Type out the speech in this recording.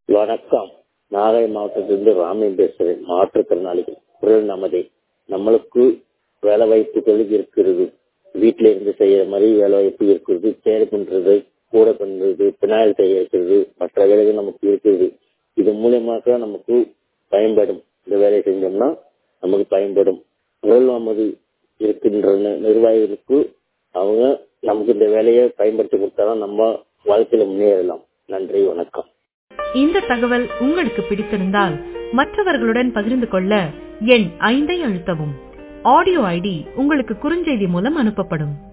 வணக்கம். நாகை மாவட்டத்திலிருந்து ராமன் பேசுகிறேன். மாற்றுத்திறனாளிகள் குரல் நமதே. நம்மளுக்கு வேலை வாய்ப்புகள் இருக்கிறது. வீட்டில இருந்து செய்யற மாதிரி வேலை வாய்ப்பு இருக்கிறது. சேர் பண்றது, கூட பண்றது, பினாயில் செய்ய இருக்கிறது, மற்ற வேலைகள் நமக்கு இருக்குது. இது மூலியமாக நமக்கு பயன்படும். இந்த வேலையை செஞ்சோம்னா நமக்கு பயன்படும். குரல் நமது இருக்கின்ற நிர்வாகிகளுக்கு அவங்க நமக்கு இந்த வேலையை பயன்படுத்தி கொடுத்தாதான் நம்ம வாழ்க்கையில முன்னேறலாம். நன்றி, வணக்கம். இந்த தகவல் உங்களுக்கு பிடித்திருந்தால் மற்றவர்களுடன் பகிர்ந்து கொள்ள எண் 5 அழுத்தவும். ஆடியோ ஐடி உங்களுக்கு குறுஞ்செய்தி மூலம் அனுப்பப்படும்.